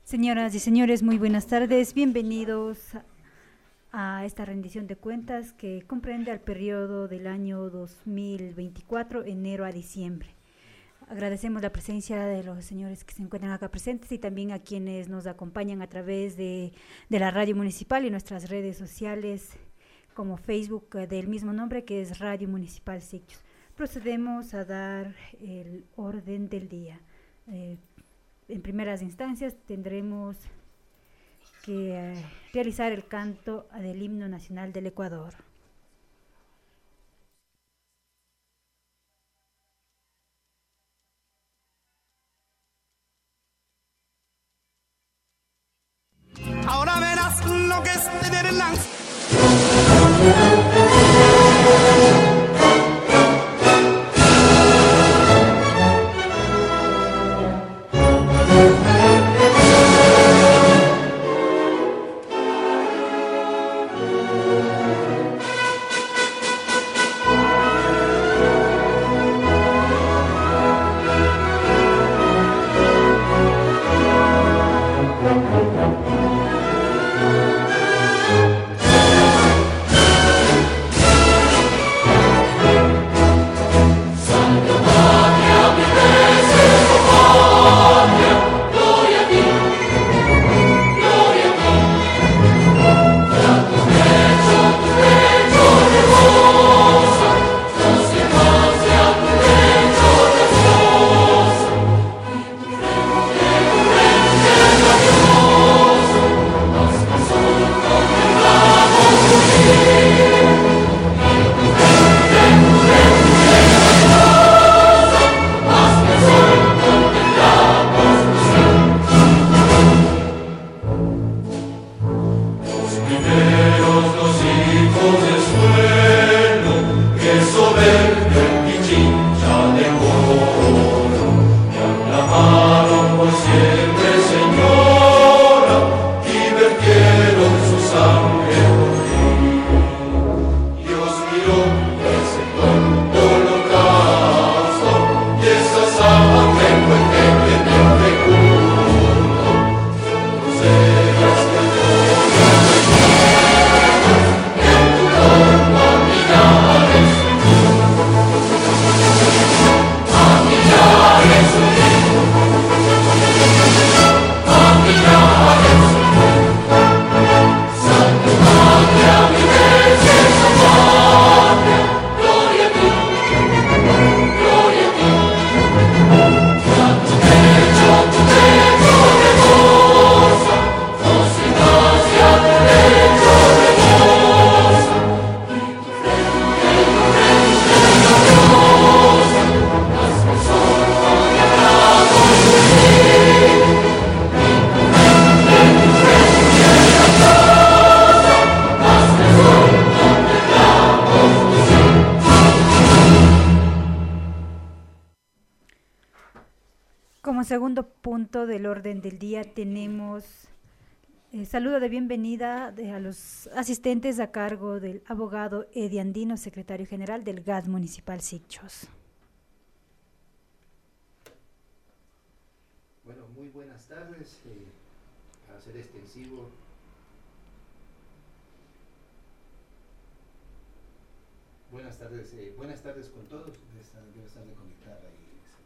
Señoras y señores, muy buenas tardes. Bienvenidos a esta rendición de cuentas que comprende al periodo del año 2024, enero a diciembre. Agradecemos la presencia de los señores que se encuentran acá presentes y también a quienes nos acompañan a través de la radio municipal y nuestras redes sociales como Facebook del mismo nombre, que es Radio Municipal Sicchos. Procedemos a dar el orden del día. En primeras instancias tendremos que realizar el canto del himno nacional del Ecuador. Ahora verás lo que es tener el lance. Como segundo punto del orden del día tenemos saludo de bienvenida a los asistentes a cargo del abogado Eddie Andino, secretario general del GAD Municipal Sicchos. Bueno, muy buenas tardes. Para ser extensivo, buenas tardes con todos. Debe estar de conectar ahí.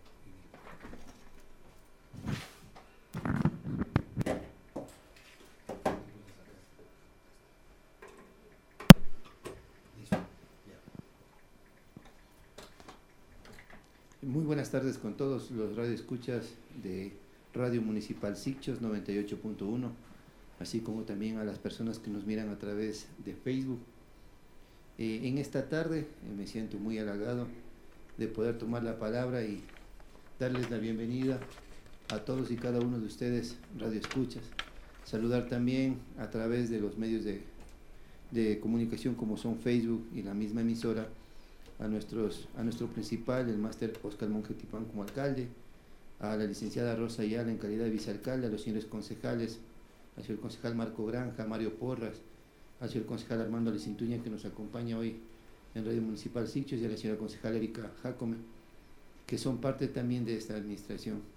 Muy buenas tardes con todos los radioescuchas de Radio Municipal Sicchos 98.1, así como también a las personas que nos miran a través de Facebook. En esta tarde me siento muy halagado de poder tomar la palabra y darles la bienvenida a todos y cada uno de ustedes radioescuchas. Saludar también a través de los medios de comunicación como son Facebook y la misma emisora a nuestro principal, el máster Oscar Monge Tipán como alcalde, a la licenciada Rosa Ayala en calidad de vicealcalde, a los señores concejales, al señor concejal Marco Granja, Mario Porras, al señor concejal Armando Alicintuña que nos acompaña hoy en Radio Municipal Sicchos y a la señora concejal Erika Jacome, que son parte también de esta administración.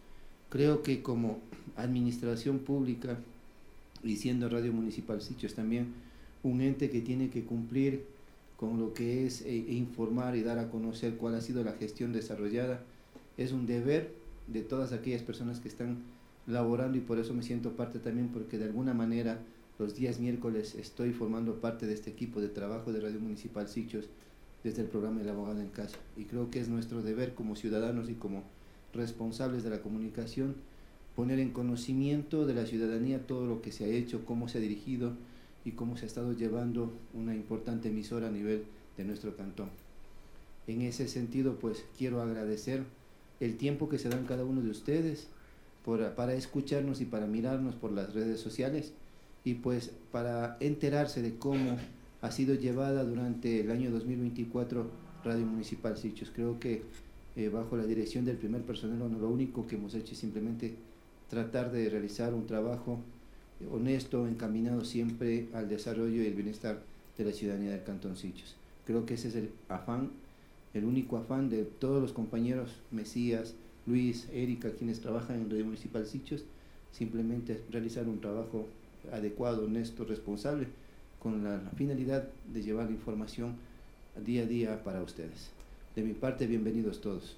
Creo que como administración pública y siendo Radio Municipal Sichos también un ente que tiene que cumplir con lo que es informar y dar a conocer cuál ha sido la gestión desarrollada, es un deber de todas aquellas personas que están laborando, y por eso me siento parte también, porque de alguna manera los días miércoles estoy formando parte de este equipo de trabajo de Radio Municipal Sichos desde el programa El Abogado en Casa, y creo que es nuestro deber como ciudadanos y como responsables de la comunicación poner en conocimiento de la ciudadanía todo lo que se ha hecho, cómo se ha dirigido y cómo se ha estado llevando una importante emisora a nivel de nuestro cantón. En ese sentido, pues quiero agradecer el tiempo que se dan cada uno de ustedes para escucharnos y para mirarnos por las redes sociales, y pues para enterarse de cómo ha sido llevada durante el año 2024 Radio Municipal Sichos. Creo que bajo la dirección del primer personal, lo único que hemos hecho es simplemente tratar de realizar un trabajo honesto, encaminado siempre al desarrollo y el bienestar de la ciudadanía del Cantón Sichos. Creo que ese es el afán, el único afán de todos los compañeros, Mesías, Luis, Erika, quienes trabajan en Radio Municipal Sichos, simplemente realizar un trabajo adecuado, honesto, responsable, con la finalidad de llevar la información día a día para ustedes. De mi parte, bienvenidos todos.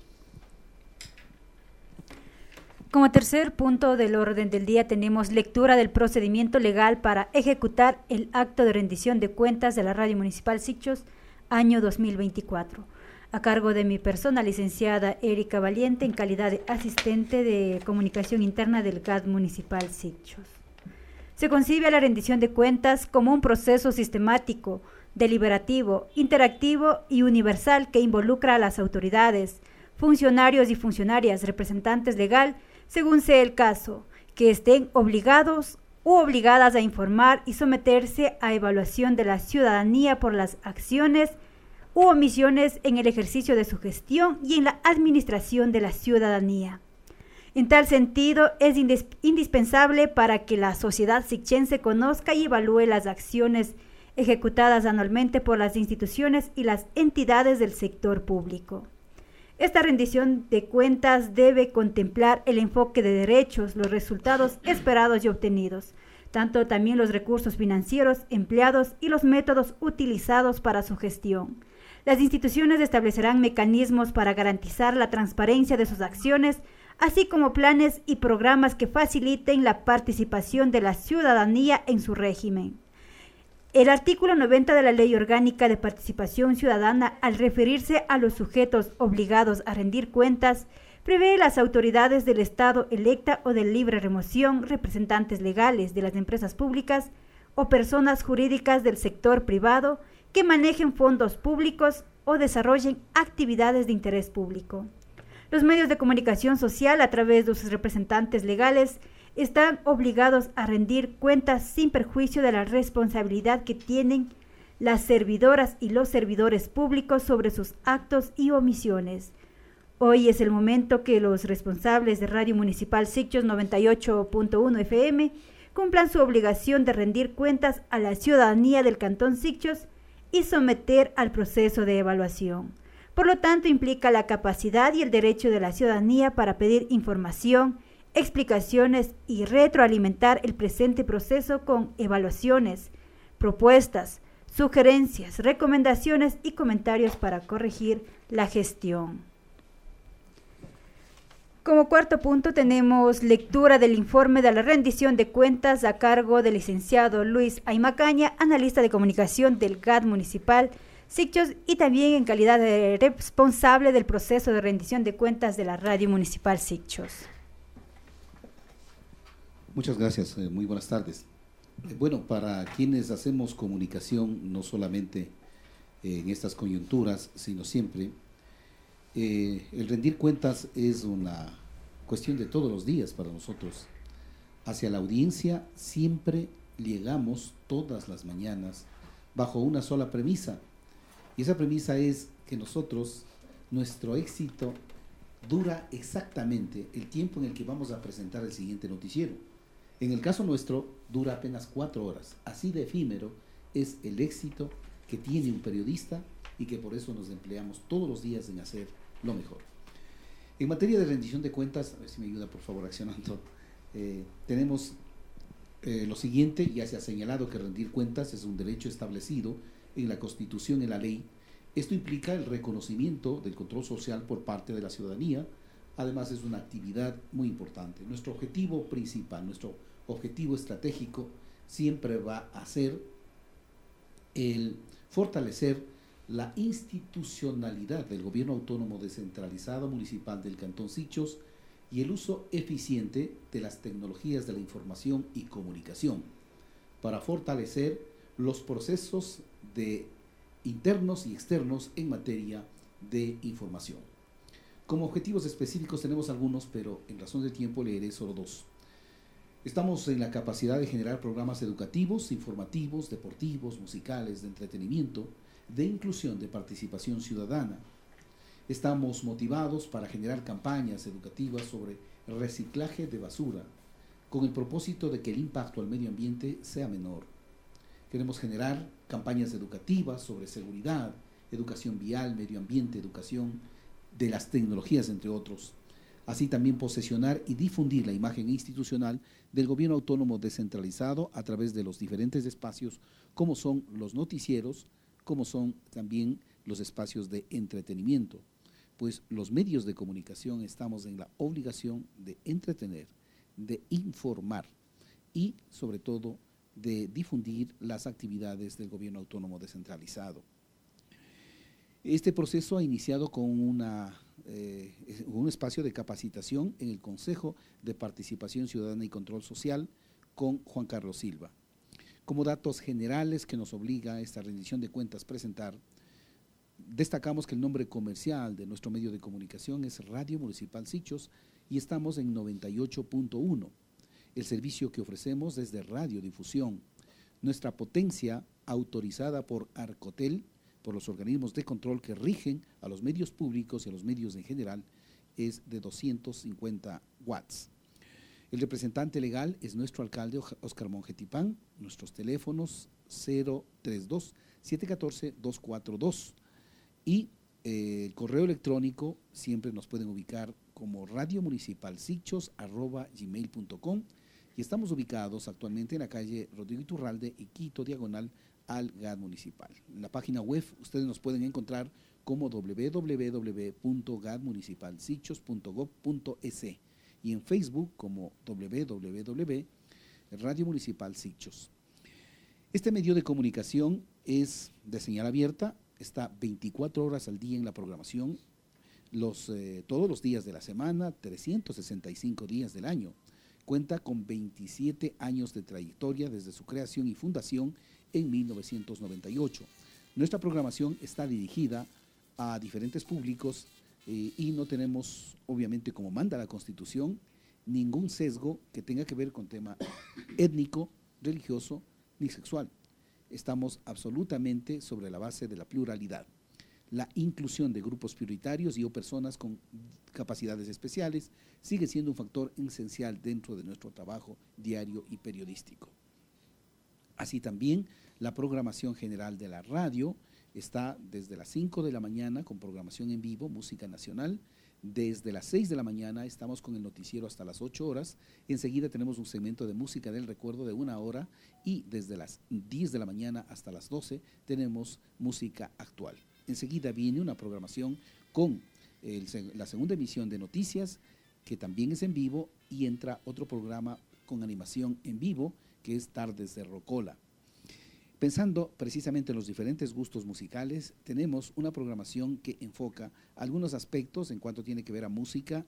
Como tercer punto del orden del día tenemos lectura del procedimiento legal para ejecutar el acto de rendición de cuentas de la Radio Municipal Sichos, año 2024, a cargo de mi persona, licenciada Erika Valiente, en calidad de asistente de comunicación interna del GAD Municipal Sichos. Se concibe la rendición de cuentas como un proceso sistemático, deliberativo, interactivo y universal que involucra a las autoridades, funcionarios y funcionarias, representantes legal, según sea el caso, que estén obligados u obligadas a informar y someterse a evaluación de la ciudadanía por las acciones u omisiones en el ejercicio de su gestión y en la administración de la ciudadanía. En tal sentido, es indispensable para que la sociedad sichense conozca y evalúe las acciones ejecutadas anualmente por las instituciones y las entidades del sector público. Esta rendición de cuentas debe contemplar el enfoque de derechos, los resultados esperados y obtenidos, tanto también los recursos financieros empleados y los métodos utilizados para su gestión. Las instituciones establecerán mecanismos para garantizar la transparencia de sus acciones, así como planes y programas que faciliten la participación de la ciudadanía en su régimen. El artículo 90 de la Ley Orgánica de Participación Ciudadana, al referirse a los sujetos obligados a rendir cuentas, prevé las autoridades del Estado electa o de libre remoción, representantes legales de las empresas públicas o personas jurídicas del sector privado que manejen fondos públicos o desarrollen actividades de interés público. Los medios de comunicación social, a través de sus representantes legales, están obligados a rendir cuentas sin perjuicio de la responsabilidad que tienen las servidoras y los servidores públicos sobre sus actos y omisiones. Hoy es el momento que los responsables de Radio Municipal Sichos 98.1 FM cumplan su obligación de rendir cuentas a la ciudadanía del Cantón Sichos y someter al proceso de evaluación. Por lo tanto, implica la capacidad y el derecho de la ciudadanía para pedir información, explicaciones y retroalimentar el presente proceso con evaluaciones, propuestas, sugerencias, recomendaciones y comentarios para corregir la gestión. Como cuarto punto tenemos lectura del informe de la rendición de cuentas a cargo del licenciado Luis Aymacaña, analista de comunicación del GAD Municipal Sichos y también en calidad de responsable del proceso de rendición de cuentas de la Radio Municipal Sichos. Muchas gracias, muy buenas tardes. Bueno, para quienes hacemos comunicación, no solamente en estas coyunturas, sino siempre, el rendir cuentas es una cuestión de todos los días para nosotros. Hacia la audiencia siempre llegamos todas las mañanas bajo una sola premisa, y esa premisa es que nosotros, nuestro éxito dura exactamente el tiempo en el que vamos a presentar el siguiente noticiero. En el caso nuestro, dura apenas 4 horas. Así de efímero es el éxito que tiene un periodista y que por eso nos empleamos todos los días en hacer lo mejor. En materia de rendición de cuentas, a ver si me ayuda por favor accionando, tenemos lo siguiente. Ya se ha señalado que rendir cuentas es un derecho establecido en la Constitución y en la ley. Esto implica el reconocimiento del control social por parte de la ciudadanía. Además, es una actividad muy importante. Nuestro objetivo principal, nuestro objetivo estratégico siempre va a ser el fortalecer la institucionalidad del gobierno autónomo descentralizado municipal del Cantón Sichos y el uso eficiente de las tecnologías de la información y comunicación para fortalecer los procesos internos y externos en materia de información. Como objetivos específicos tenemos algunos, pero en razón de tiempo leeré solo dos. Estamos en la capacidad de generar programas educativos, informativos, deportivos, musicales, de entretenimiento, de inclusión, de participación ciudadana. Estamos motivados para generar campañas educativas sobre reciclaje de basura, con el propósito de que el impacto al medio ambiente sea menor. Queremos generar campañas educativas sobre seguridad, educación vial, medio ambiente, educación de las tecnologías, entre otros. Así también posesionar y difundir la imagen institucional del gobierno autónomo descentralizado a través de los diferentes espacios, como son los noticieros, como son también los espacios de entretenimiento. Pues los medios de comunicación estamos en la obligación de entretener, de informar y, sobre todo, de difundir las actividades del gobierno autónomo descentralizado. Este proceso ha iniciado con un espacio de capacitación en el Consejo de Participación Ciudadana y Control Social con Juan Carlos Silva. Como datos generales que nos obliga esta rendición de cuentas presentar, destacamos que el nombre comercial de nuestro medio de comunicación es Radio Municipal Sichos y estamos en 98.1. El servicio que ofrecemos es de radiodifusión. Nuestra potencia, autorizada por Arcotel, por los organismos de control que rigen a los medios públicos y a los medios en general, es de 250 watts. El representante legal es nuestro alcalde Óscar Mongetipán. Nuestros teléfonos 032-714-242 y el correo electrónico siempre nos pueden ubicar como radiomunicipalsichos@gmail.com y estamos ubicados actualmente en la calle Rodrigo Iturralde y Quito, diagonal al GAD municipal. En la página web ustedes nos pueden encontrar como www.gadmunicipalsichos.gov.es y en Facebook como www.Radio Municipal Sichos. Este medio de comunicación es de señal abierta, está 24 horas al día en la programación, todos los días de la semana, 365 días del año. Cuenta con 27 años de trayectoria desde su creación y fundación en 1998. Nuestra programación está dirigida a diferentes públicos y no tenemos, obviamente, como manda la Constitución, ningún sesgo que tenga que ver con tema étnico, religioso ni sexual. Estamos absolutamente sobre la base de la pluralidad, la inclusión de grupos prioritarios y o personas con capacidades especiales sigue siendo un factor esencial dentro de nuestro trabajo diario y periodístico. Así también, la programación general de la radio está desde las 5 de la mañana con programación en vivo, música nacional. Desde las 6 de la mañana estamos con el noticiero hasta las 8 horas. Enseguida tenemos un segmento de música del recuerdo de 1 hora y desde las 10 de la mañana hasta las 12 tenemos música actual. Enseguida viene una programación con la segunda emisión de noticias, que también es en vivo, y entra otro programa con animación en vivo, que es Tardes de Rocola. Pensando precisamente en los diferentes gustos musicales, tenemos una programación que enfoca algunos aspectos en cuanto tiene que ver a música,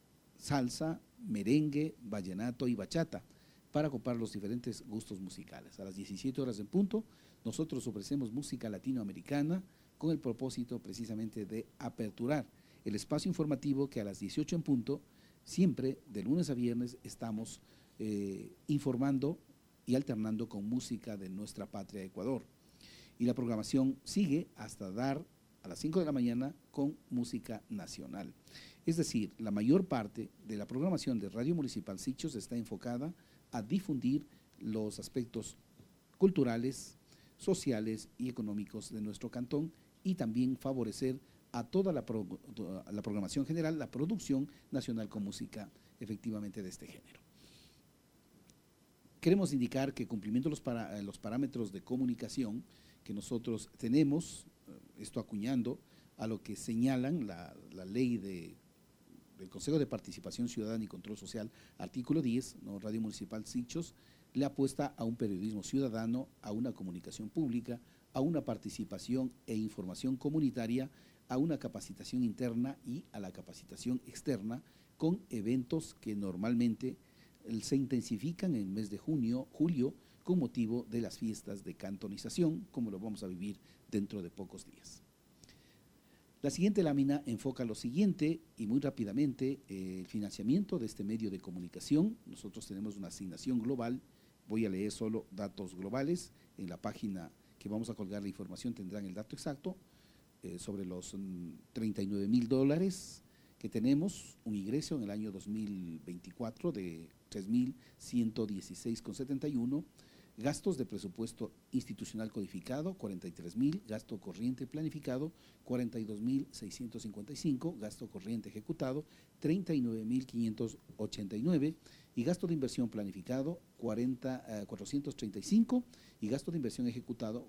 salsa, merengue, vallenato y bachata, para ocupar los diferentes gustos musicales. A las 17 horas en punto, nosotros ofrecemos música latinoamericana con el propósito precisamente de aperturar el espacio informativo que a las 18 en punto, siempre de lunes a viernes, estamos informando y alternando con música de nuestra patria Ecuador. Y la programación sigue hasta dar a las 5 de la mañana con música nacional. Es decir, la mayor parte de la programación de Radio Municipal Sichos está enfocada a difundir los aspectos culturales, sociales y económicos de nuestro cantón y también favorecer a toda la programación general, la producción nacional con música efectivamente de este género. Queremos indicar que cumplimiento de los parámetros de comunicación que nosotros tenemos, esto acuñando a lo que señalan la ley del Consejo de Participación Ciudadana y Control Social, artículo 10, ¿no? Radio Municipal Sichos le apuesta a un periodismo ciudadano, a una comunicación pública, a una participación e información comunitaria, a una capacitación interna y a la capacitación externa, con eventos que normalmente se intensifican en el mes de julio, con motivo de las fiestas de cantonización, como lo vamos a vivir dentro de pocos días. La siguiente lámina enfoca lo siguiente y muy rápidamente el financiamiento de este medio de comunicación. Nosotros tenemos una asignación global, voy a leer solo datos globales, en la página que vamos a colgar la información tendrán el dato exacto, sobre los $39,000 que tenemos, un ingreso en el año 2024 de 3.116,71, gastos de presupuesto institucional codificado 43,000, gasto corriente planificado 42,655, gasto corriente ejecutado 39,589 y gasto de inversión planificado 435 y gasto de inversión ejecutado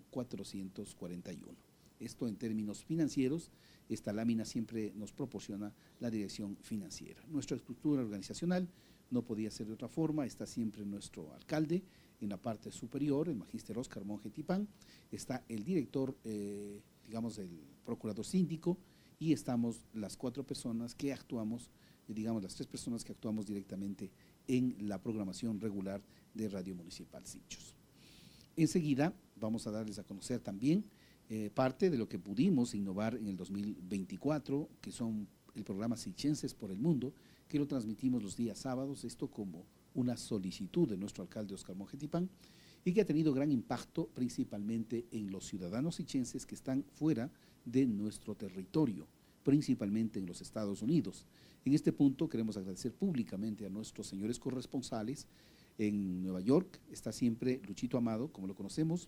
441. Esto en términos financieros, esta lámina siempre nos proporciona la dirección financiera. Nuestra estructura organizacional no podía ser de otra forma, está siempre nuestro alcalde, en la parte superior, el magíster Óscar Monge Tipán, está el director, digamos, el procurador síndico, y estamos las 4 personas que actuamos, digamos, las 3 personas que actuamos directamente en la programación regular de Radio Municipal Sichos. Enseguida vamos a darles a conocer también parte de lo que pudimos innovar en el 2024, que son el programa Sichenses por el Mundo, que lo transmitimos los días sábados, esto como una solicitud de nuestro alcalde Óscar Monge Tipán, y que ha tenido gran impacto principalmente en los ciudadanos sichenses que están fuera de nuestro territorio, principalmente en los Estados Unidos. En este punto queremos agradecer públicamente a nuestros señores corresponsales. En Nueva York está siempre Luchito Amado, como lo conocemos.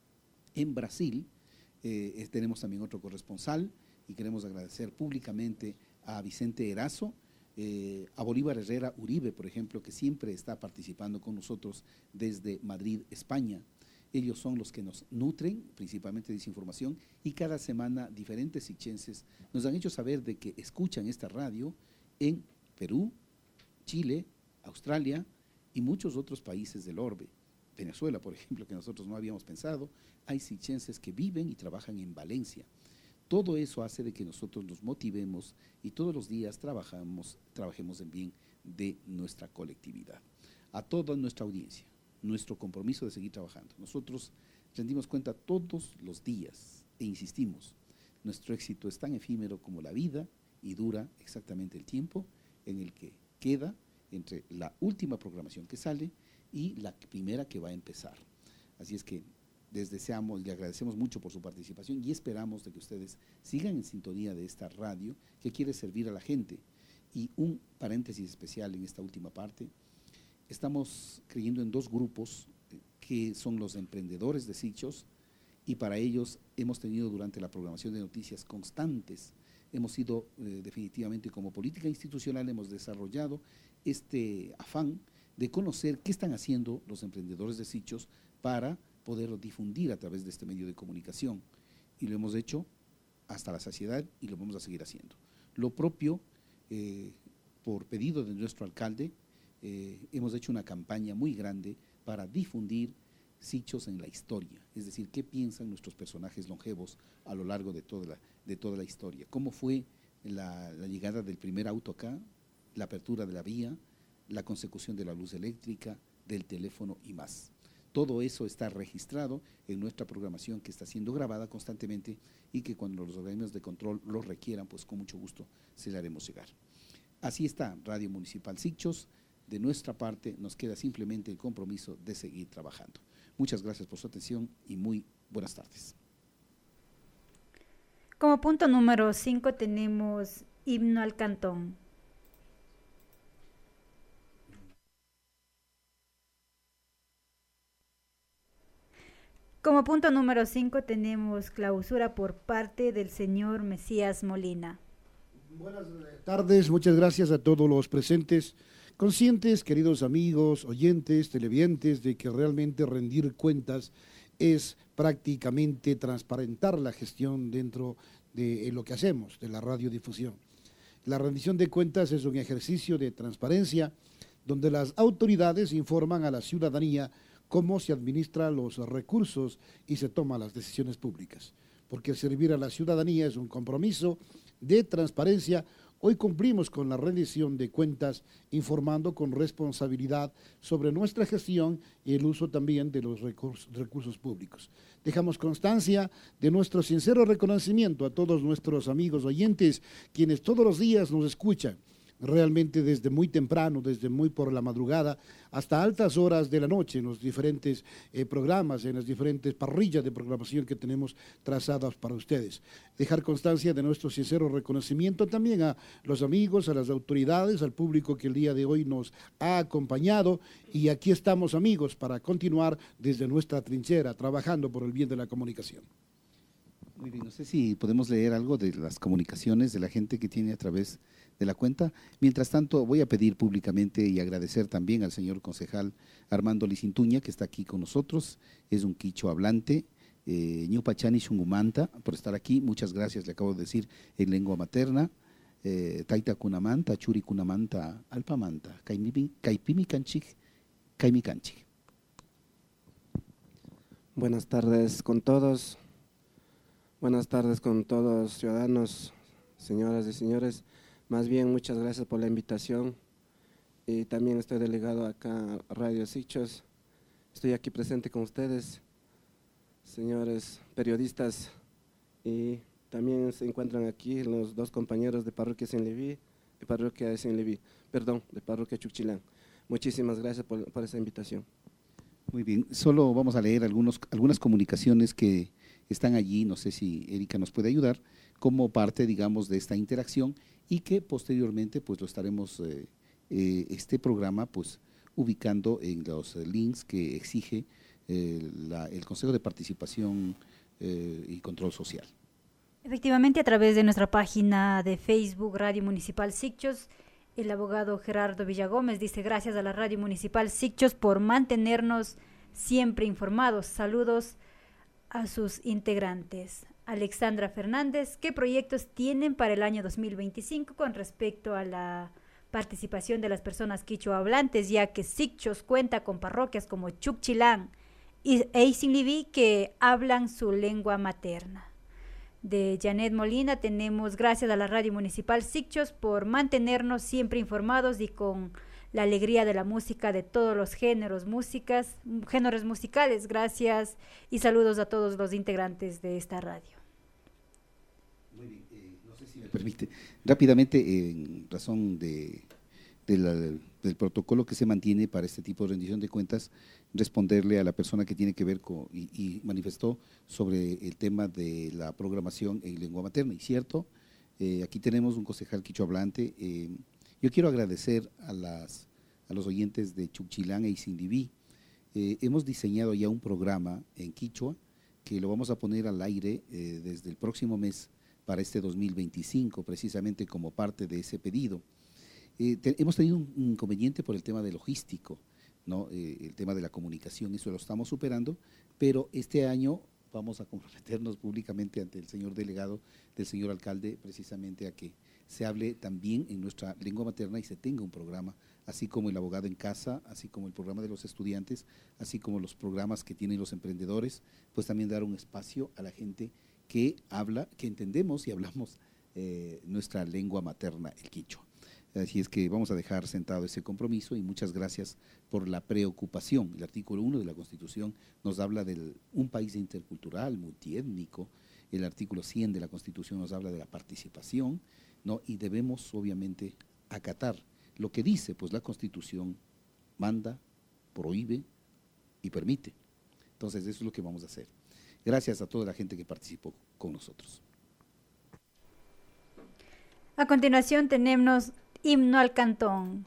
En Brasil tenemos también otro corresponsal y queremos agradecer públicamente a Vicente Erazo, a Bolívar Herrera Uribe, por ejemplo, que siempre está participando con nosotros desde Madrid, España. Ellos son los que nos nutren principalmente de esa información, y cada semana diferentes sichenses nos han hecho saber de que escuchan esta radio en Perú, Chile, Australia y muchos otros países del orbe. Venezuela, por ejemplo, que nosotros no habíamos pensado. Hay sichenses que viven y trabajan en Valencia. Todo eso hace de que nosotros nos motivemos y todos los días trabajemos en bien de nuestra colectividad. A toda nuestra audiencia, nuestro compromiso de seguir trabajando. Nosotros rendimos cuenta todos los días e insistimos, nuestro éxito es tan efímero como la vida y dura exactamente el tiempo en el que queda entre la última programación que sale y la primera que va a empezar. Así es que les deseamos y le agradecemos mucho por su participación y esperamos de que ustedes sigan en sintonía de esta radio que quiere servir a la gente. Y un paréntesis especial en esta última parte, estamos creyendo en 2 grupos que son los emprendedores de Sichos, y para ellos hemos tenido durante la programación de noticias constantes, hemos sido definitivamente como política institucional, hemos desarrollado este afán de conocer qué están haciendo los emprendedores de Sichos para poder difundir a través de este medio de comunicación, y lo hemos hecho hasta la saciedad y lo vamos a seguir haciendo. Lo propio, por pedido de nuestro alcalde, hemos hecho una campaña muy grande para difundir Sichos en la historia, es decir, qué piensan nuestros personajes longevos a lo largo de toda la historia, cómo fue la llegada del primer auto acá, la apertura de la vía, la consecución de la luz eléctrica, del teléfono y más. Todo eso está registrado en nuestra programación, que está siendo grabada constantemente, y que cuando los organismos de control lo requieran, pues con mucho gusto se le haremos llegar. Así está Radio Municipal Sichos. De nuestra parte nos queda simplemente el compromiso de seguir trabajando. Muchas gracias por su atención y muy buenas tardes. Como punto número 5 tenemos himno al cantón. Como punto número 5 tenemos clausura por parte del señor Mesías Molina. Buenas tardes, muchas gracias a todos los presentes, conscientes, queridos amigos, oyentes, televidentes, de que realmente rendir cuentas es prácticamente transparentar la gestión dentro de lo que hacemos, de la radiodifusión. La rendición de cuentas es un ejercicio de transparencia donde las autoridades informan a la ciudadanía cómo se administran los recursos y se toman las decisiones públicas. Porque servir a la ciudadanía es un compromiso de transparencia. Hoy cumplimos con la rendición de cuentas, informando con responsabilidad sobre nuestra gestión y el uso también de los recursos públicos. Dejamos constancia de nuestro sincero reconocimiento a todos nuestros amigos oyentes, quienes todos los días nos escuchan, realmente desde muy temprano, desde muy por la madrugada, hasta altas horas de la noche en los diferentes programas, en las diferentes parrillas de programación que tenemos trazadas para ustedes. Dejar constancia de nuestro sincero reconocimiento también a los amigos, a las autoridades, al público que el día de hoy nos ha acompañado, y aquí estamos, amigos, para continuar desde nuestra trinchera, trabajando por el bien de la comunicación. Muy bien, no sé si podemos leer algo de las comunicaciones de la gente que tiene a través de la cuenta. Mientras tanto, voy a pedir públicamente y agradecer también al señor concejal Armando Licintuña, que está aquí con nosotros, es un quichua hablante, Ñupachani Shungumanta, por estar aquí. Muchas gracias, le acabo de decir en lengua materna, Taita Kunamanta, Churi Kunamanta, Alpamanta, Kaipimi Kanchik, Kaimi Kanchik. Buenas tardes con todos. Buenas tardes con todos ciudadanos, señoras y señores. Más bien, muchas gracias por la invitación. Y también estoy delegado acá a Radio Sicchos. Estoy aquí presente con ustedes, señores periodistas, y también se encuentran aquí los dos compañeros de Parroquia Sinleví y Parroquia de Sinleví, de Parroquia Chuquchilán. Muchísimas gracias por esa invitación. Muy bien, solo vamos a leer algunas comunicaciones que están allí, no sé si Erika nos puede ayudar, como parte, digamos, de esta interacción, y que posteriormente pues lo estaremos, este programa, pues ubicando en los links que exige el Consejo de Participación y Control Social. Efectivamente, a través de nuestra página de Facebook, Radio Municipal Sicchos, el abogado Gerardo Villagómez dice: gracias a la Radio Municipal Sicchos por mantenernos siempre informados. Saludos a sus integrantes. Alexandra Fernández, ¿qué proyectos tienen para el año 2025 con respecto a la participación de las personas quichua hablantes, ya que Sicchos cuenta con parroquias como Chuquchilán e Sinleví que hablan su lengua materna? De Janet Molina tenemos: gracias a la Radio Municipal Sicchos por mantenernos siempre informados y con la alegría de la música de todos los géneros musicales. Gracias y saludos a todos los integrantes de esta radio. Muy bien, no sé si me permite, rápidamente, en razón del protocolo que se mantiene para este tipo de rendición de cuentas, responderle a la persona que tiene que ver con, y manifestó sobre el tema de la programación en lengua materna. Y cierto, aquí tenemos un concejal quichua hablante. Yo quiero agradecer a los oyentes de Chuquchilán e Sinleví. Hemos diseñado ya un programa en quichua que lo vamos a poner al aire desde el próximo mes para este 2025, precisamente como parte de ese pedido. Hemos tenido un inconveniente por el tema de logístico, ¿no? El tema de la comunicación, eso lo estamos superando, pero este año vamos a comprometernos públicamente ante el señor delegado, del señor alcalde, precisamente a que se hable también en nuestra lengua materna y se tenga un programa, así como el abogado en casa, así como el programa de los estudiantes, así como los programas que tienen los emprendedores, pues también dar un espacio a la gente que habla, que entendemos y hablamos nuestra lengua materna, el quichua. Así es que vamos a dejar sentado ese compromiso y muchas gracias por la preocupación. El artículo 1 de la Constitución nos habla de un país intercultural, multiétnico. El artículo 100 de la Constitución nos habla de la participación, ¿no? Y debemos obviamente acatar lo que dice, pues la Constitución manda, prohíbe y permite. Entonces eso es lo que vamos a hacer. Gracias a toda la gente que participó con nosotros. A continuación tenemos Himno al Cantón.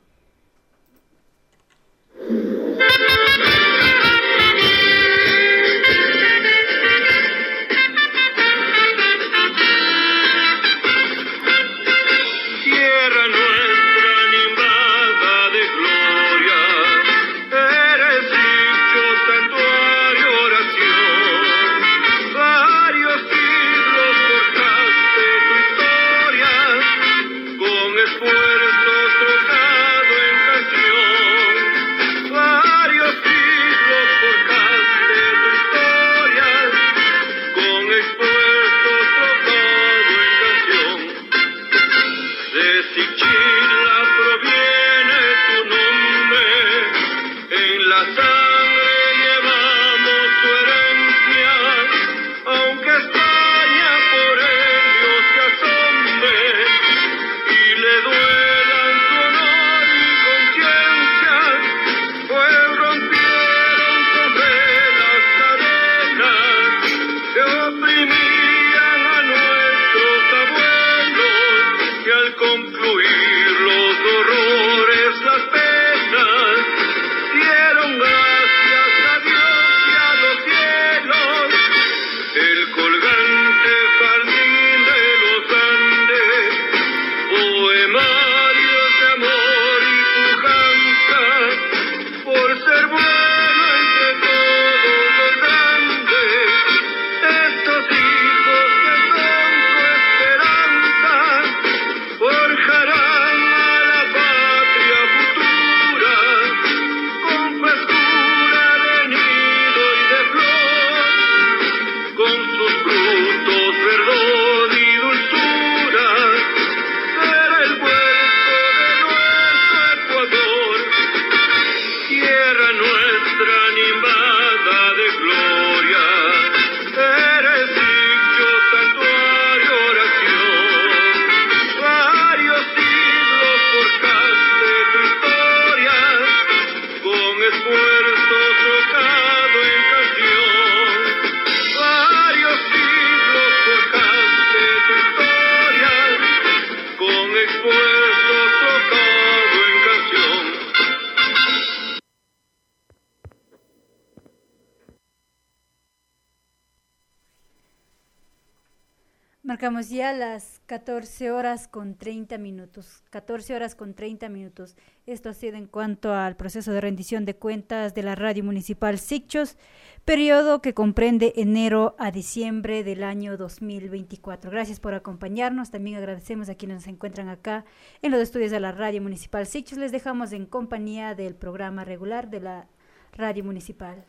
Marcamos ya las 14 horas con 30 minutos. 14 horas con 30 minutos. Esto ha sido en cuanto al proceso de rendición de cuentas de la Radio Municipal Sicchos, periodo que comprende enero a diciembre del año 2024. Gracias por acompañarnos. También agradecemos a quienes se encuentran acá en los estudios de la Radio Municipal Sicchos. Les dejamos en compañía del programa regular de la Radio Municipal.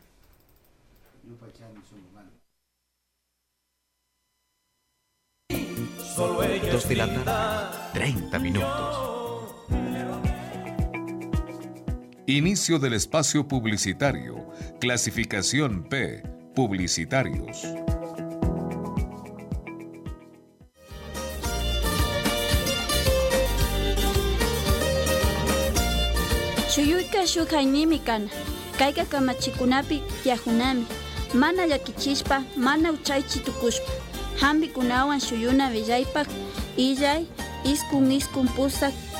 2 de la tarde, 30 minutos. Inicio del espacio publicitario. Clasificación P. Publicitarios. Shuyuika shukaynimi kana. Kayka kamachikunapi yahunami. Mana llakichispa, mana uchaychi tukushpa. Hambi kunawan shuyuna villaypak, illay, iskun pusak,